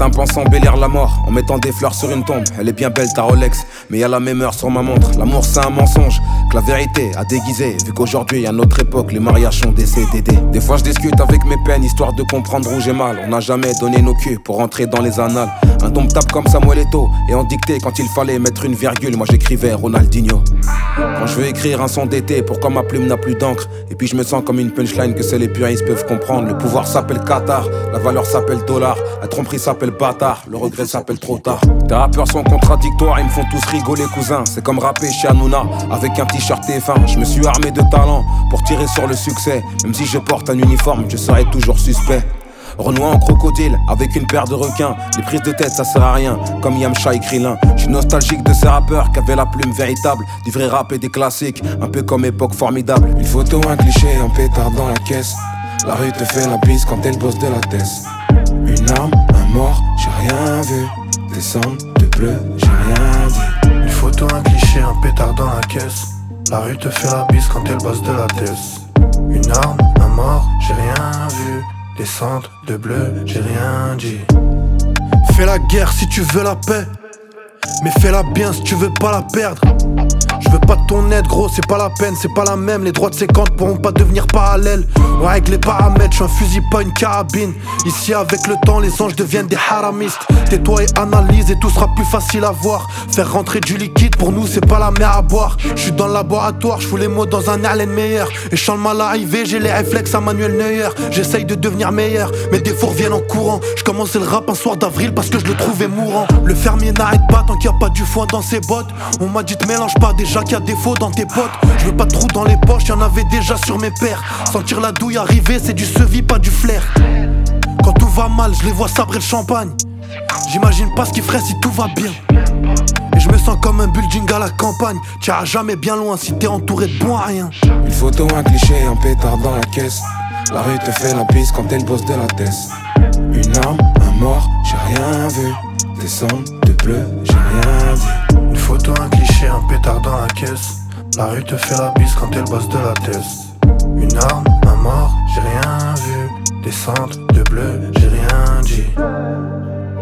Certains pensent embellir la mort en mettant des fleurs sur une tombe. Elle est bien belle ta Rolex, mais y'a la même heure sur ma montre. L'amour c'est un mensonge, que la vérité a déguisé. Vu qu'aujourd'hui à notre époque les mariages sont des CDD. Des fois je discute avec mes peines histoire de comprendre où j'ai mal. On n'a jamais donné nos culs pour entrer dans les annales. Indomptable comme Samuel Eto'o, et en dictée quand il fallait mettre une virgule, moi j'écrivais Ronaldinho. Quand je veux écrire un son d'été, pourquoi ma plume n'a plus d'encre? Et puis je me sens comme une punchline que seuls les puristes peuvent comprendre. Le pouvoir s'appelle Qatar, la valeur s'appelle dollar, la tromperie s'appelle bâtard, le regret s'appelle trop tard. Tes rappeurs sont contradictoires, ils me font tous rigoler cousin. C'est comme rapper chez Hanouna avec un t-shirt T1. Je me suis armé de talent pour tirer sur le succès. Même si je porte un uniforme, je serai toujours suspect. Renouant en crocodile avec une paire de requins. Les prises de tête ça sert à rien, comme Yamcha et Krillin. J'suis nostalgique de ces rappeurs qui avaient la plume véritable, du vrai rap et des classiques, un peu comme époque formidable. Une photo, un cliché, un pétard dans la caisse. La rue te fait la bise quand elle bosse de la tête. Une arme, un mort, j'ai rien vu. Des cendres de bleu, j'ai rien dit. Une photo, un cliché, un pétard dans la caisse. La rue te fait la bise quand elle bosse de la tête. Une arme, un mort, j'ai rien vu. Des cendres de bleu, j'ai rien dit. Fais la guerre si tu veux la paix, mais fais-la bien si tu veux pas la perdre. Je veux pas de ton aide gros, c'est pas la peine, c'est pas la même. Les droits de 50 pourront pas devenir parallèles. Ouais, avec les paramètres, j'suis un fusil pas une carabine. Ici avec le temps les anges deviennent des haramistes. Tais-toi et analyse et tout sera plus facile à voir. Faire rentrer du liquide pour nous c'est pas la mer à boire. J'suis dans le laboratoire, j'fous les mots dans un Erlen meilleur. Et je sens le mal arriver, j'ai les réflexes à Manuel Neuer. J'essaye de devenir meilleur, mes défauts reviennent en courant. J'commençais le rap un soir d'avril parce que je le trouvais mourant. Le fermier n'arrête pas tant qu'il y a pas du foin dans ses bottes. On m'a dit te mélange pas déjà qu'il y a des faux dans tes potes. Je veux pas de trous dans les poches, y'en avait déjà sur mes pères. Sentir la douille arriver, c'est du sevi, pas du flair. Quand tout va mal, je les vois sabrer le champagne. J'imagine pas ce qu'il ferait si tout va bien. Et je me sens comme un building à la campagne. T'iras jamais bien loin si t'es entouré de bon à rien. Une photo, un cliché, un pétard dans la caisse. La rue te fait la bise quand elle bosse de la tête. Une arme, un mort, j'ai rien vu. Des cendres de bleu, j'ai rien dit. Une photo, un cliché, un pétard dans la caisse. La rue te fait la bise quand elle bosse de la tête. Une arme, un mort, j'ai rien vu. Des cendres de bleu, j'ai rien dit.